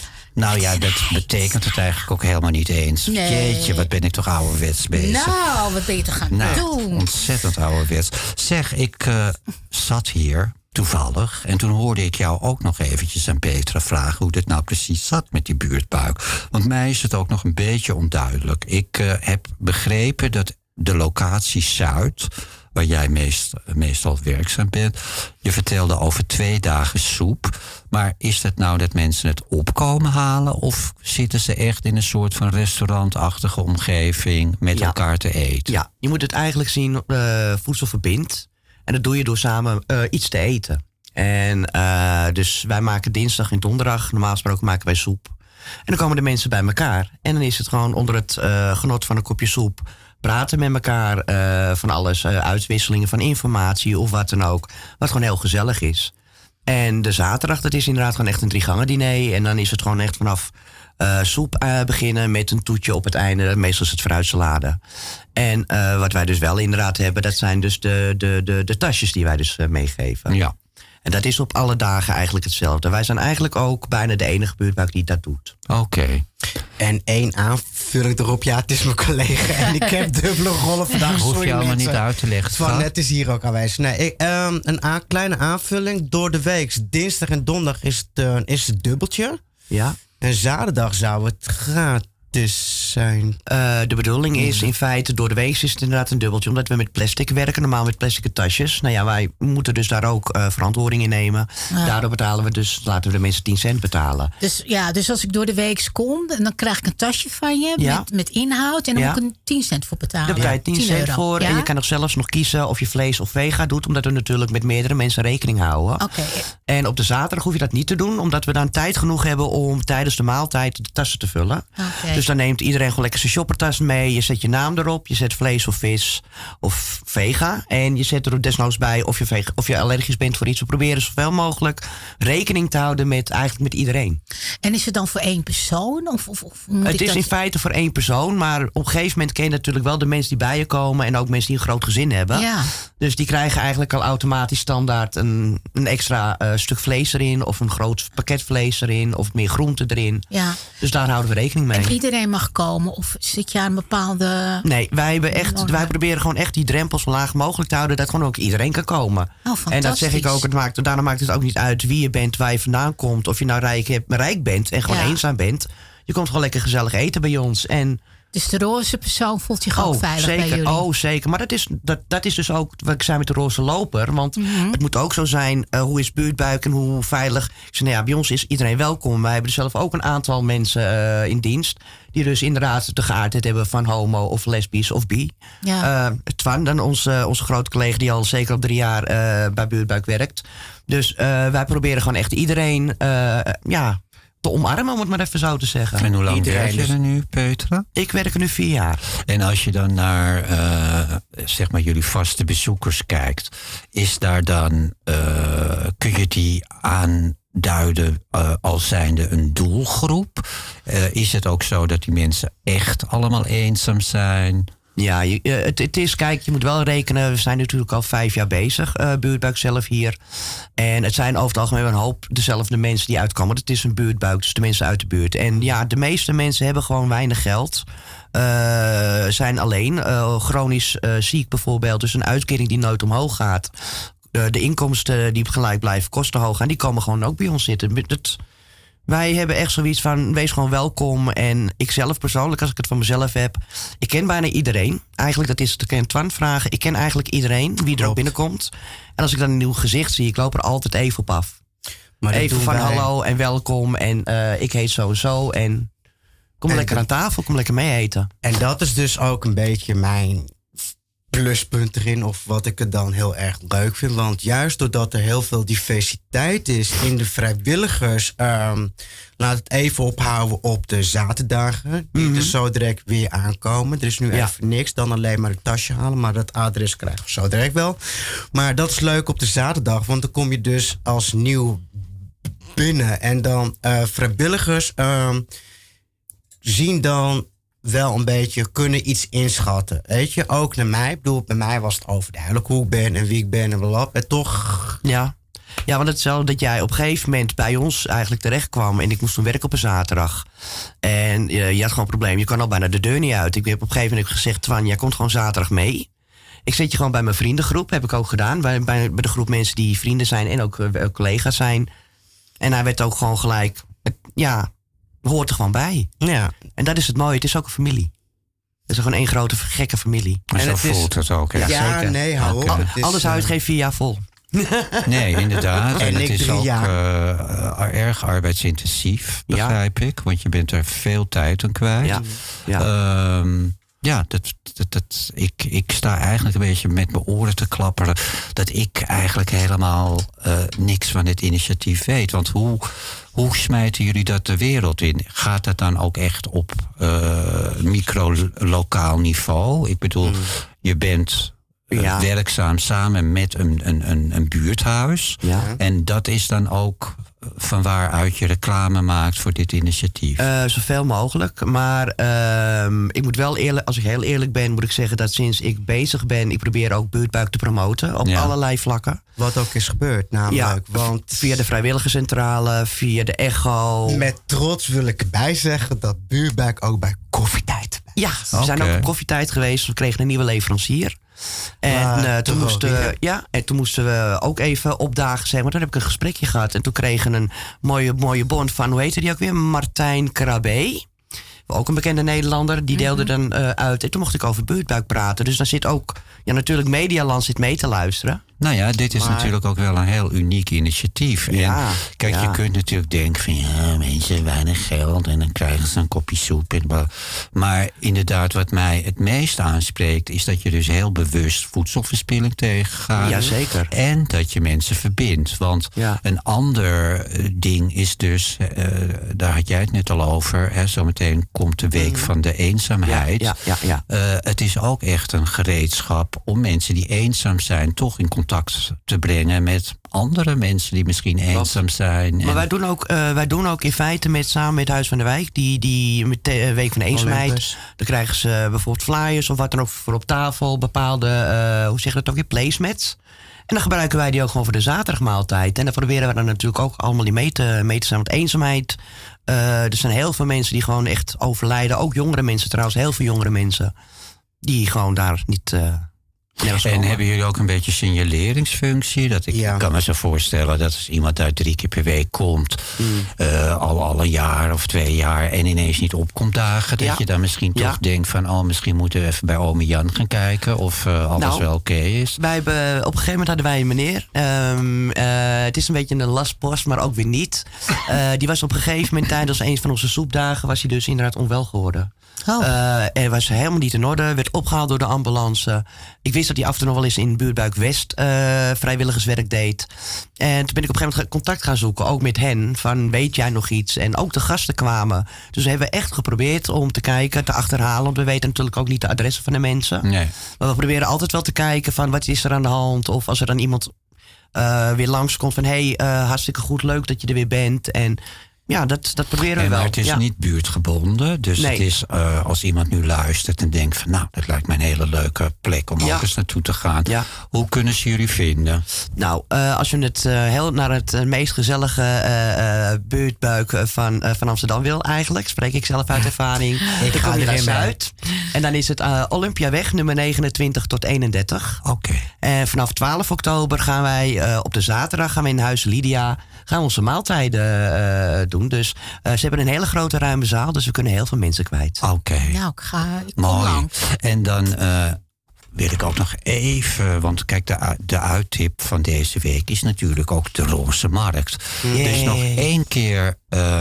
Nou ja, dat betekent het eigenlijk ook helemaal niet eens.
Nee.
Jeetje, wat ben ik toch ouderwets bezig.
Nou, wat ben je toch gaan
nou,
doen?
Ontzettend ouderwets. Zeg, ik uh, zat hier toevallig en toen hoorde ik jou ook nog eventjes aan Petra vragen hoe dit nou precies zat met die buurtbuik. Want mij is het ook nog een beetje onduidelijk. Ik uh, heb begrepen dat de locatie Zuid, waar jij meest, meestal werkzaam bent, je vertelde over twee dagen soep. Maar is dat nou dat mensen het opkomen halen? Of zitten ze echt in een soort van restaurantachtige omgeving met
ja.
elkaar te eten?
Ja, je moet het eigenlijk zien, uh, voedsel verbindt. En dat doe je door samen uh, iets te eten. En uh, dus wij maken dinsdag en donderdag, normaal gesproken maken wij soep. En dan komen de mensen bij elkaar. En dan is het gewoon onder het uh, genot van een kopje soep praten met elkaar, uh, van alles, uh, uitwisselingen van informatie of wat dan ook. Wat gewoon heel gezellig is. En de zaterdag, dat is inderdaad gewoon echt een driegangen diner. En dan is het gewoon echt vanaf uh, soep uh, beginnen met een toetje op het einde. Meestal is het fruitsalade. En uh, wat wij dus wel inderdaad hebben, dat zijn dus de, de, de, de tasjes die wij dus uh, meegeven.
Ja.
En dat is op alle dagen eigenlijk hetzelfde. Wij zijn eigenlijk ook bijna de enige buurtbuik die dat doet.
Oké. Okay.
En één aanvulling erop. Ja, het is mijn collega. En ik heb dubbele rollen vandaag.
Hoef je allemaal niet uit te leggen.
Van net is hier ook aanwezig. Nee, ik, um, een a- kleine aanvulling. Door de week, dinsdag en donderdag is het, uh, is het dubbeltje.
Ja.
En zaterdag zou het gratis zijn.
Uh, de bedoeling is in feite, door de week is het inderdaad een dubbeltje. Omdat we met plastic werken, normaal met plastic tasjes. Nou ja, wij moeten dus daar ook uh, verantwoording in nemen. Ja. Daardoor betalen we dus, laten we de mensen tien cent betalen.
Dus ja, dus als ik door de week kom, dan krijg ik een tasje van je ja. met, met inhoud. En dan ja. moet ik een tien cent voor betalen.
Daar betaal je tien cent voor. Ja? En je kan nog zelfs nog kiezen of je vlees of vega doet. Omdat we natuurlijk met meerdere mensen rekening houden.
Okay.
En op de zaterdag hoef je dat niet te doen. Omdat we dan tijd genoeg hebben om tijdens de maaltijd de tassen te vullen.
Okay.
Dus dan neemt iedereen gewoon lekker zijn shoppertas mee. Je zet je naam erop. Je zet vlees of vis of vega. En je zet er desnoods bij of je, vega, of je allergisch bent voor iets. We proberen zoveel mogelijk rekening te houden met eigenlijk met iedereen.
En is het dan voor één persoon? Of, of, of moet
het
ik
is
dat...
in feite voor één persoon. Maar op een gegeven moment ken je natuurlijk wel de mensen die bij je komen. En ook mensen die een groot gezin hebben.
Ja.
Dus die krijgen eigenlijk al automatisch standaard een, een extra uh, stuk vlees erin. Of een groot pakket vlees erin. Of meer groente erin.
Ja.
Dus daar houden we rekening mee.
En iedereen mag komen? Of zit je aan een bepaalde...
Nee, wij, hebben echt, wij proberen gewoon echt die drempels zo laag mogelijk te houden. Dat gewoon ook iedereen kan komen.
Oh,
en dat zeg ik ook. Het maakt, daarna maakt het ook niet uit wie je bent, waar je vandaan komt. Of je nou rijk, hebt, rijk bent en gewoon ja. eenzaam bent. Je komt gewoon lekker gezellig eten bij ons. En
dus de roze persoon voelt zich ook
oh,
veilig
zeker,
bij jullie?
Oh, zeker. Maar dat is, dat, dat is dus ook wat ik zei met de roze loper. Want mm-hmm. het moet ook zo zijn, uh, hoe is buurtbuik en hoe veilig. Ik zei, nou ja, bij ons is iedereen welkom. Wij hebben er zelf ook een aantal mensen uh, in dienst. Die dus inderdaad de geaardheid hebben van homo of lesbisch of bi.
Ja.
Uh, Twan, dan onze, onze grote collega die al zeker op drie jaar uh, bij buurtbuik werkt. Dus uh, wij proberen gewoon echt iedereen uh, ja, te omarmen, om het maar even zo te zeggen.
En hoe lang
iedereen
werk je
is...
er nu, Petra?
Ik werk er nu vier jaar.
En als je dan naar uh, zeg maar jullie vaste bezoekers kijkt, is daar dan, uh, kun je die aanduiden uh, als zijnde een doelgroep? Uh, is het ook zo dat die mensen echt allemaal eenzaam zijn?
Ja, je, het, het is, kijk, je moet wel rekenen, we zijn natuurlijk al vijf jaar bezig, uh, buurtbuik zelf hier. En het zijn over het algemeen een hoop dezelfde mensen die uitkomen. Het is een buurtbuik, dus de mensen uit de buurt. En ja, de meeste mensen hebben gewoon weinig geld. Uh, zijn alleen, uh, chronisch uh, ziek bijvoorbeeld, dus een uitkering die nooit omhoog gaat. Uh, de inkomsten die gelijk blijven, kosten hoog gaan, die komen gewoon ook bij ons zitten. Het, Wij hebben echt zoiets van, wees gewoon welkom. En ik zelf persoonlijk, als ik het van mezelf heb... ik ken bijna iedereen. Eigenlijk, dat is de Twan vragen. Ik ken eigenlijk iedereen, wie er ook binnenkomt. En als ik dan een nieuw gezicht zie, ik loop er altijd even op af. Maar even van wij... hallo en welkom en uh, ik heet zo en zo. En kom en lekker de... aan tafel, kom lekker mee eten.
En dat is dus ook een beetje mijn pluspunt erin, of wat ik het dan heel erg leuk vind. Want juist doordat er heel veel diversiteit is in de vrijwilligers, um, laat het even ophouden op de zaterdagen, die mm-hmm. er zo direct weer aankomen. Er is nu ja. even niks, dan alleen maar een tasje halen, maar dat adres krijgen we zo direct wel. Maar dat is leuk op de zaterdag, want dan kom je dus als nieuw binnen. En dan uh, vrijwilligers um, zien dan wel een beetje kunnen iets inschatten. Weet je, ook naar mij. Ik bedoel, bij mij was het overduidelijk hoe ik ben en wie ik ben en wat. En toch...
Ja. Ja, want het is wel dat jij op een gegeven moment bij ons eigenlijk terecht kwam. En ik moest toen werken op een zaterdag. En uh, je had gewoon een probleem. Je kan al bijna de deur niet uit. Ik heb op een gegeven moment gezegd, Twan, jij komt gewoon zaterdag mee. Ik zet je gewoon bij mijn vriendengroep. Heb ik ook gedaan. Bij, bij, bij de groep mensen die vrienden zijn en ook uh, collega's zijn. En hij werd ook gewoon gelijk... Uh, ja... hoort er gewoon bij.
Ja.
En dat is het mooie. Het is ook een familie. Het is gewoon één grote gekke familie.
Maar
en
zo
het
voelt
is,
het ook. Ja,
ja
zeker.
nee, hou op.
Al,
is,
anders hou je het geen vier jaar vol.
Nee, inderdaad. En,
en
het is ook uh, erg arbeidsintensief, begrijp ja. ik. Want je bent er veel tijd aan kwijt.
Ja, ja.
Um, ja dat, dat, dat, ik, ik sta eigenlijk een beetje met mijn oren te klapperen dat ik eigenlijk helemaal uh, niks van dit initiatief weet. Want hoe, hoe smijten jullie dat de wereld in? Gaat dat dan ook echt op uh, micro-lokaal niveau? Ik bedoel, mm. je bent uh, ja. werkzaam samen met een, een, een, een buurthuis.
Ja.
En dat is dan ook van waaruit je reclame maakt voor dit initiatief?
Uh, zoveel mogelijk. Maar uh, ik moet wel eerlijk, als ik heel eerlijk ben, moet ik zeggen dat sinds ik bezig ben, ik probeer ook Buurtbuik te promoten op ja. allerlei vlakken.
Wat ook is gebeurd, namelijk.
Ja,
want
via de vrijwilligerscentrale, via de Echo.
Met trots wil ik erbij zeggen dat Buurtbuik ook bij Koffietijd.
Ja, we okay. zijn ook op Koffietijd geweest. We kregen een nieuwe leverancier. En, uh, toen moesten we, ja, en toen moesten we ook even opdagen, zeg maar. Toen heb ik een gesprekje gehad. En toen kregen we een mooie, mooie bon van, hoe heette die ook weer? Martijn Krabbe. Ook een bekende Nederlander. Die deelde mm-hmm. dan uh, uit. En toen mocht ik over Buurtbuik praten. Dus dan zit ook, ja, natuurlijk Medialand zit mee te luisteren.
Nou ja, dit is
maar,
natuurlijk ook wel een heel uniek initiatief.
Ja,
en kijk,
ja.
je kunt natuurlijk denken van ja, mensen, weinig geld en dan krijgen ze een kopje soep. En maar inderdaad, wat mij het meest aanspreekt, is dat je dus heel bewust voedselverspilling tegengaat.
Jazeker.
En dat je mensen verbindt. Want ja. een ander ding is dus, uh, daar had jij het net al over, hè, zometeen komt de week mm. van de eenzaamheid.
Ja, ja, ja, ja.
Uh, het is ook echt een gereedschap om mensen die eenzaam zijn toch in contact te brengen met andere mensen die misschien eenzaam zijn.
Maar en wij, doen ook, uh, wij doen ook in feite met, samen met Huis van de Wijk, die, die met de Week van de Eenzaamheid, Olympus. Dan krijgen ze bijvoorbeeld flyers of wat dan ook voor op tafel, bepaalde, uh, hoe zeg je dat ook weer, placemats. En dan gebruiken wij die ook gewoon voor de zaterdagmaaltijd. En dan proberen we dan natuurlijk ook allemaal die mee te, mee te staan. Want eenzaamheid, uh, er zijn heel veel mensen die gewoon echt overlijden. Ook jongere mensen trouwens, heel veel jongere mensen. Die gewoon daar niet... Uh,
En komen. Hebben jullie ook een beetje signaleringsfunctie? Dat ik ja. kan me zo voorstellen dat als iemand uit drie keer per week komt, mm. uh, al, al een jaar of twee jaar en ineens niet opkomt dagen, dat ja. je dan misschien toch ja. denkt van, oh, misschien moeten we even bij ome Jan gaan kijken of uh, alles nou, wel oké okay is.
Wij hebben, op een gegeven moment hadden wij een meneer. Um, uh, het is een beetje een lastpost, maar ook weer niet. Uh, die was op een gegeven moment tijdens een van onze soepdagen was hij dus inderdaad onwel geworden. Oh. Uh, er was helemaal niet in orde. Werd opgehaald door de ambulance. Ik wist dat hij af en toe nog wel eens in Buurtbuik West uh, vrijwilligerswerk deed. En toen ben ik op een gegeven moment contact gaan zoeken. Ook met hen. Van weet jij nog iets? En ook de gasten kwamen. Dus we hebben echt geprobeerd om te kijken, te achterhalen. Want we weten natuurlijk ook niet de adressen van de mensen.
Nee.
Maar we proberen altijd wel te kijken van wat is er aan de hand. Of als er dan iemand uh, weer langskomt van hé, hey, uh, hartstikke goed, leuk dat je er weer bent. En ja, dat, dat proberen we
en
wel.
Maar het is
ja.
niet buurtgebonden. Dus nee. het is uh, als iemand nu luistert en denkt van, nou, dat lijkt mij een hele leuke plek om ja. ook eens naartoe te gaan. Ja. Hoe kunnen ze jullie vinden?
Nou, uh, als je het uh, heel naar het uh, meest gezellige uh, uh, buurtbuik van, uh, van Amsterdam wil eigenlijk, spreek ik zelf uit ervaring. ik ga er naar Zuid. En dan is het uh, Olympiaweg nummer negenentwintig tot eenendertig.
Oké. Okay.
En vanaf twaalf oktober gaan wij uh, op de zaterdag gaan we in Huis Lydia gaan we onze maaltijden uh, doen. doen. Dus uh, ze hebben een hele grote ruime zaal, dus we kunnen heel veel mensen kwijt.
Oké. Okay.
Nou, ik ga ik kom
Mooi.
langs.
En dan uh, wil ik ook nog even, want kijk, de, de uittip van deze week is natuurlijk ook de Roze Markt.
Yay.
Dus nog één keer uh,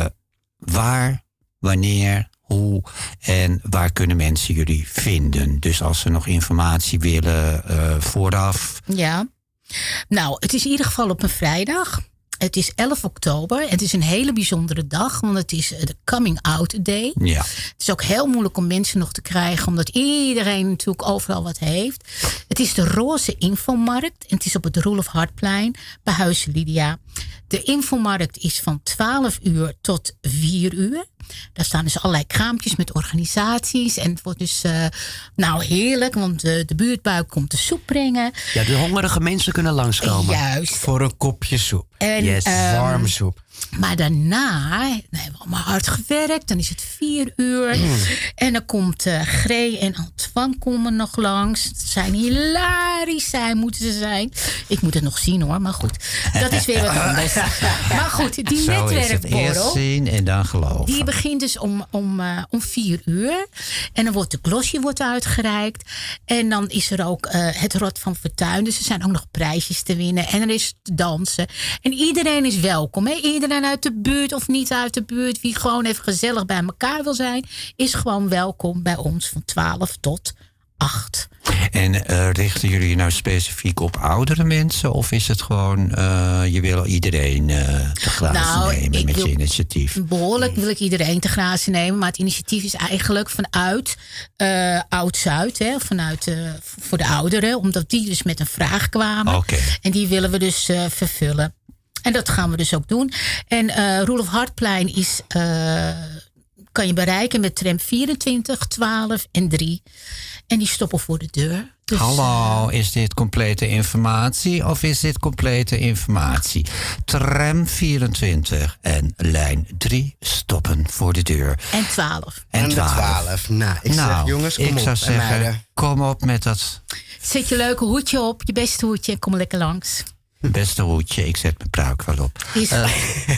waar, wanneer, hoe en waar kunnen mensen jullie vinden? Dus als ze nog informatie willen uh, vooraf.
Ja, nou, het is in ieder geval op een vrijdag. Het is elf oktober. Het is een hele bijzondere dag, want het is de Coming Out Day.
Ja.
Het is ook heel moeilijk om mensen nog te krijgen, omdat iedereen natuurlijk overal wat heeft. Het is de Roze Infomarkt en het is op het Roelof Hartplein bij Huis Lydia. De infomarkt is van twaalf uur tot vier uur. Daar staan dus allerlei kraampjes met organisaties. En het wordt dus uh, nou heerlijk, want de, de buurtbuik komt de soep brengen.
Ja, de hongerige mensen kunnen langskomen.
Juist.
Voor een kopje soep.
En,
yes.
um,
Warme soep.
Maar daarna, dan hebben we allemaal hard gewerkt. Dan is het vier uur. Mm. En dan komt uh, Gree en Antoine komen nog langs. Het zijn hilarisch, zijn moeten ze zijn. Ik moet het nog zien hoor, maar goed. Dat is weer wat anders. Maar goed, die
Zo
netwerkborrel.
Eerst zien en dan geloven.
Die begint dus om, om, uh, om vier uur. En dan wordt de glossje wordt uitgereikt. En dan is er ook uh, het Rod van Fortuin. Dus er zijn ook nog prijsjes te winnen. En er is te dansen. En iedereen is welkom. Hè? Iedereen uit de buurt of niet uit de buurt. Wie gewoon even gezellig bij elkaar wil zijn. Is gewoon welkom bij ons van twaalf tot acht.
En uh, richten jullie je nou specifiek op oudere mensen? Of is het gewoon, uh, je wil iedereen uh, te grazen
nou,
nemen met
wil,
je initiatief?
Behoorlijk wil ik iedereen te grazen nemen. Maar het initiatief is eigenlijk vanuit uh, Oud-Zuid. Hè, vanuit uh, voor de ouderen. Omdat die dus met een vraag kwamen.
Okay.
En die willen we dus uh, vervullen. En dat gaan we dus ook doen. En uh, Roelof Hartplein is, uh, kan je bereiken met tram vierentwintig, twaalf en drie. En die stoppen voor de deur. Dus,
Hallo, is dit complete informatie of is dit complete informatie? Tram vierentwintig en lijn drie stoppen voor de deur.
En twaalf.
En twaalf.
twaalf. Nou, ik
nou,
zeg jongens, kom
ik
op.
zou zeggen,
meiden.
kom op met dat...
Zet je leuke hoedje op, je beste hoedje en kom lekker langs.
Beste hoedje, ik zet mijn pruik wel op.
Is
uh,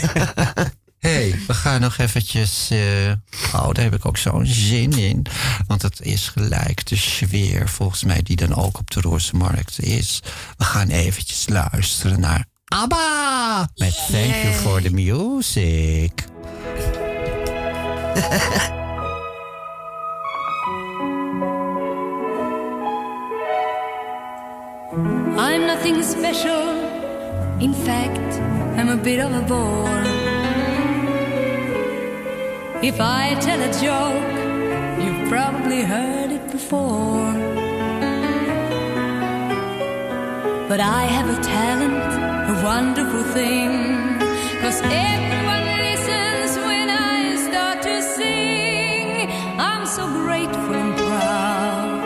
hey, we gaan nog eventjes... Uh, oh, daar heb ik ook zo'n zin in. Want het is gelijk de sfeer, volgens mij, die dan ook op de Roze Markt is. We gaan eventjes luisteren naar ABBA! Met yeah. Thank You for the Music.
I'm nothing special. In fact, I'm a bit of a bore. If I tell a joke, you've probably heard it before. But I have a talent, a wonderful thing. 'Cause everyone listens when I start to sing. I'm so grateful and proud.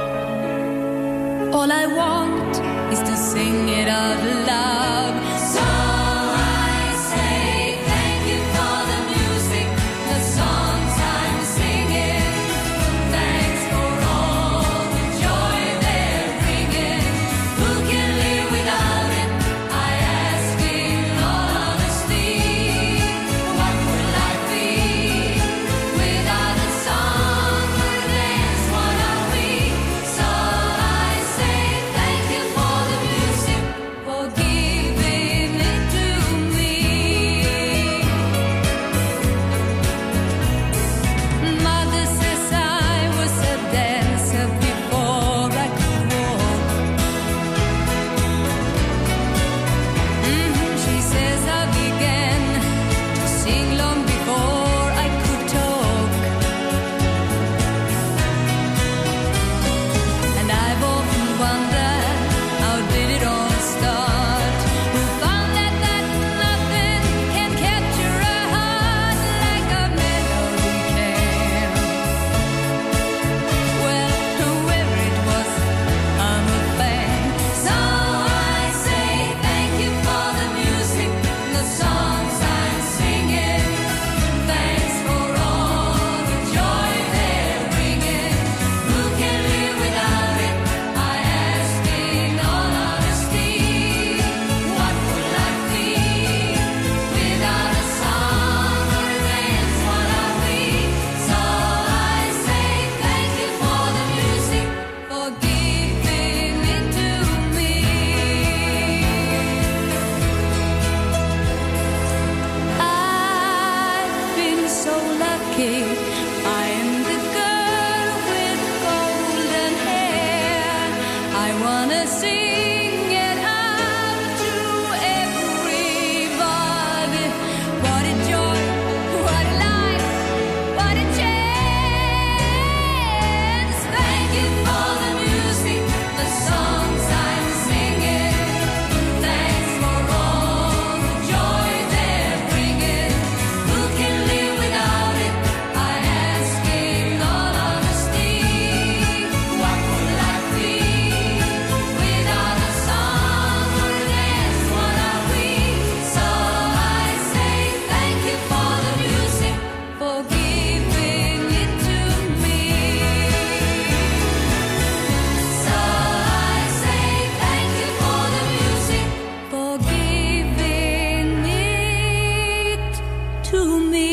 All I want is to sing it out loud. So I say thank you for the music, the songs I'm singing. Thanks for all the joy they're bringing. Who can live without it? I ask in all honesty. What would life be without a song or a dance? What are we? So I say thank you for the music, for asking. I am the girl with golden hair. I wanna sing it out to everybody. What a joy, what a life, what a chance. Thank you for the music, the songs I'm singing. Thanks for all the joy they're bringing. Who can live without it? I ask in all honesty. What would life be without a song or a dance? What are we? So I say thank you for the music, for giving it to me. So I say thank you for the music, for giving it to me.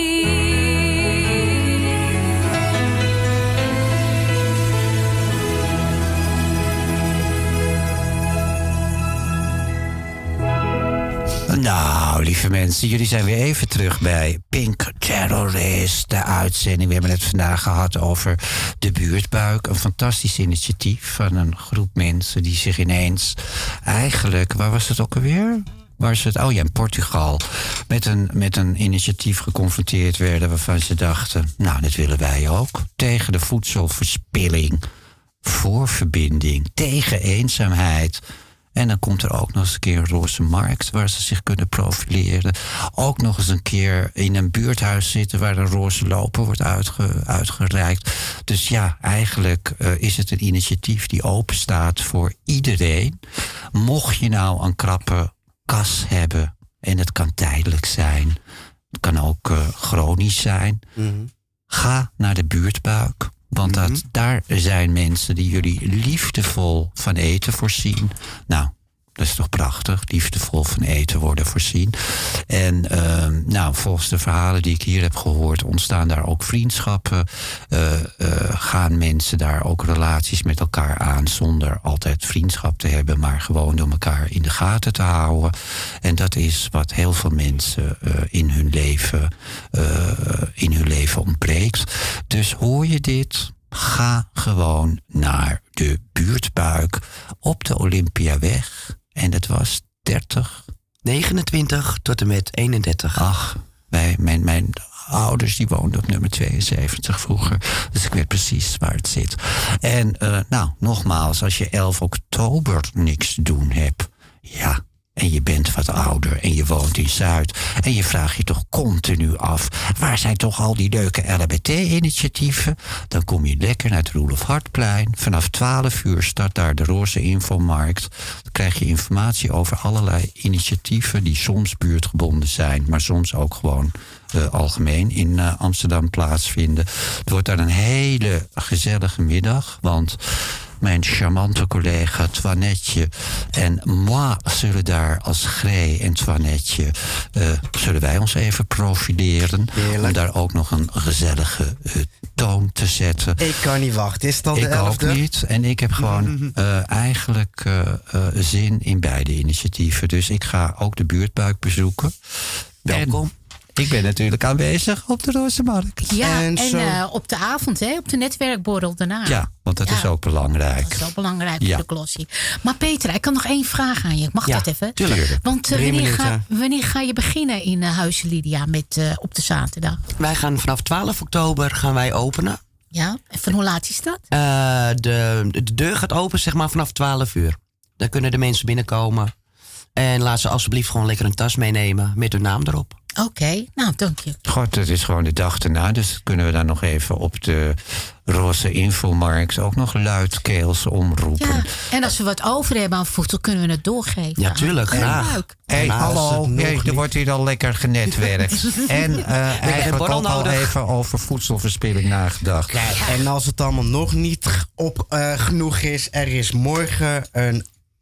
Nou, lieve mensen, jullie zijn weer even terug bij Pink Terrorist, de uitzending. We hebben het vandaag gehad over de buurtbuik. Een fantastisch initiatief van een groep mensen die zich ineens eigenlijk... Waar was het ook alweer? Waar ze het, oh ja, in Portugal. Met een, met een initiatief geconfronteerd werden waarvan ze dachten... nou, dat willen wij ook. Tegen de voedselverspilling. Voor verbinding. Tegen eenzaamheid. En dan komt er ook nog eens een keer een roze markt waar ze zich kunnen profileren. Ook nog eens een keer in een buurthuis zitten waar een roze loper wordt uitge, uitgereikt. Dus ja, eigenlijk uh, is het een initiatief die open staat voor iedereen. Mocht je nou een krappe kas hebben, en het kan tijdelijk zijn, het kan ook uh, chronisch zijn, mm-hmm. Ga naar de buurtbuik. Want dat, mm-hmm. daar zijn mensen die jullie liefdevol van eten voorzien. Nou, dat is toch prachtig, liefdevol van eten worden voorzien. En uh, nou, volgens de verhalen die ik hier heb gehoord, ontstaan daar ook vriendschappen. Uh, uh, gaan mensen daar ook relaties met elkaar aan, zonder altijd vriendschap te hebben, maar gewoon door elkaar in de gaten te houden. En dat is wat heel veel mensen uh, in hun leven, uh, in hun leven ontbreekt. Dus hoor je dit? Ga gewoon naar de buurtbuik op de Olympiaweg. En dat was dertig...
negenentwintig tot en met eenendertig.
Ach, wij, mijn, mijn ouders die woonden op nummer tweeënzeventig vroeger. Dus ik weet precies waar het zit. En uh, nou, nogmaals, als je elf oktober niks te doen hebt... ja, en je bent wat ouder en je woont in Zuid... en je vraagt je toch continu af... waar zijn toch al die leuke L H B T-initiatieven? Dan kom je lekker naar het Roelof Hartplein. Vanaf twaalf uur start daar de Roze Infomarkt. Dan krijg je informatie over allerlei initiatieven... die soms buurtgebonden zijn, maar soms ook gewoon... Uh, algemeen in uh, Amsterdam plaatsvinden. Het wordt daar een hele gezellige middag, want... mijn charmante collega Toinetje en moi zullen daar als Grey en Toinetje... Uh, zullen wij ons even profileren. Heerlijk. Om daar ook nog een gezellige uh, toon te zetten.
Ik kan niet wachten. Is het al de
ik
elfde?
Ik ook niet. En ik heb gewoon uh, eigenlijk uh, uh, zin in beide initiatieven. Dus ik ga ook de buurtbuik bezoeken. Welkom. En ik ben natuurlijk aanwezig op de Roze Markt.
Ja, en, en uh, op de avond, hè, op de netwerkborrel daarna.
Ja, want dat ja, is ook belangrijk.
Dat is ook belangrijk
ja.
voor de klossie. Maar Petra, ik kan nog één vraag aan je. Mag
ja,
dat even?
Tuurlijk.
Want uh, wanneer, ga, wanneer ga je beginnen in uh, Huizen Lydia met, uh, op de zaterdag?
Wij gaan vanaf twaalf oktober gaan wij openen.
Ja, en van hoe laat is dat?
Uh, de, de deur gaat open zeg maar vanaf twaalf uur. Dan kunnen de mensen binnenkomen. En laat ze alsjeblieft gewoon lekker een tas meenemen met hun naam erop.
Oké, okay, nou dank je.
God, het is gewoon de dag erna. Dus kunnen we dan nog even op de Roze Infomarkt ook nog luidkeels omroepen.
Ja, en als we wat over hebben aan voedsel, kunnen we het doorgeven.
Ja, tuurlijk, graag.
Hé, hey, hallo. Hey, er wordt hier al lekker genetwerkt. en uh, eigenlijk ook al even over voedselverspilling nagedacht.
Kijk, en als het allemaal nog niet op uh, genoeg is, er is morgen een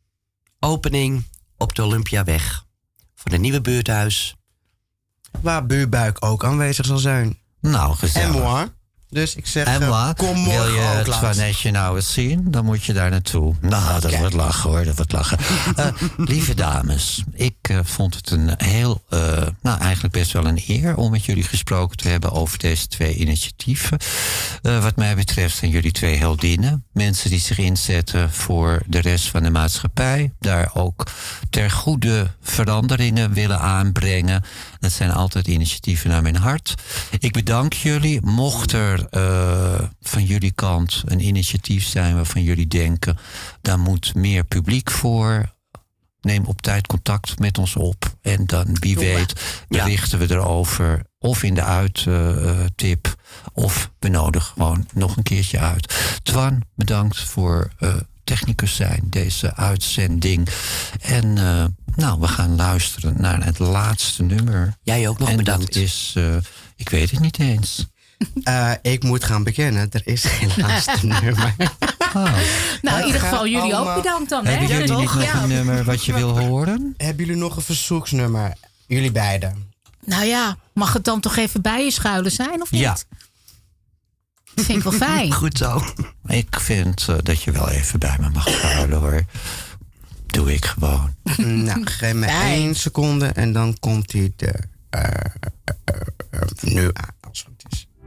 opening op de Olympiaweg voor de nieuwe buurthuis.
Waar buurbuik ook aanwezig zal zijn.
Nou, gezellig.
En moi. Dus ik zeg,
en moi.
kom morgen
wil je
ook
het Toinetje nou eens zien? Dan moet je daar naartoe. Nou, dat okay. wordt lachen hoor, dat wordt lachen. uh, lieve dames, ik ik uh, vond het een heel, uh, nou eigenlijk best wel een eer om met jullie gesproken te hebben over deze twee initiatieven. Uh, wat mij betreft zijn jullie twee heldinnen. Mensen die zich inzetten voor de rest van de maatschappij. Daar ook ter goede veranderingen willen aanbrengen. Dat zijn altijd initiatieven naar mijn hart. Ik bedank jullie. Mocht er uh, van jullie kant een initiatief zijn waarvan jullie denken, daar moet meer publiek voor, neem op tijd contact met ons op. En dan, wie weet, berichten we erover. Of in de uittip. Uh, of we nodigen gewoon nog een keertje uit. Twan, bedankt voor uh, technicus zijn, deze uitzending. En uh, nou, we gaan luisteren naar het laatste nummer.
Jij ook nog
en
bedankt.
Dat is, uh, ik weet het niet eens.
Uh, ik moet gaan bekennen, er is geen laatste nummer.
Oh. Nou, in ieder geval jullie
allemaal...
ook bedankt dan.
Hebben
hè?
jullie
Ja,
niet
toch?
nog
Ja.
een nummer wat je wil horen?
Hebben jullie nog een verzoeksnummer? Jullie beiden.
Nou ja, mag het dan toch even bij je schuilen zijn of niet?
Ja.
Dat vind ik wel fijn.
Goed zo.
Ik vind uh, dat je wel even bij me mag schuilen, hoor. Doe ik gewoon.
Nou, geef me
Fijn.
één seconde en dan komt hij er uh, uh, uh, uh, nu aan, als het goed is.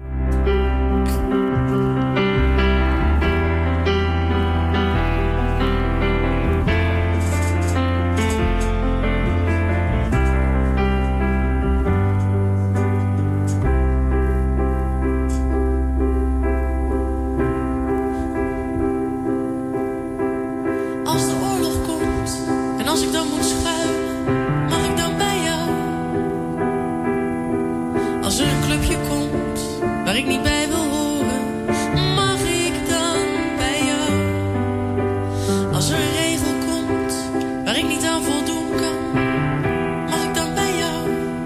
Als de oorlog komt en als ik dan moet schuilen, mag ik dan bij jou? Als er een clubje komt waar ik niet bij wil horen, mag ik dan bij jou? Als er een regel komt waar ik niet aan voldoen kan, mag ik dan bij jou?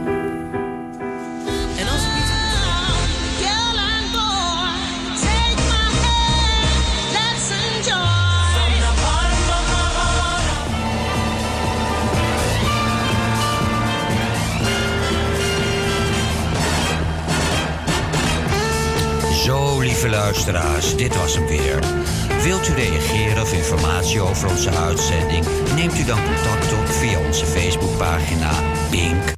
En als ik niet...
Girl and boy, take my hand, let's enjoy.
Zo, lieve luisteraars, dit was hem weer. Wilt u reageren of informatie over onze uitzending? Neemt u dan contact op via onze Facebookpagina Pink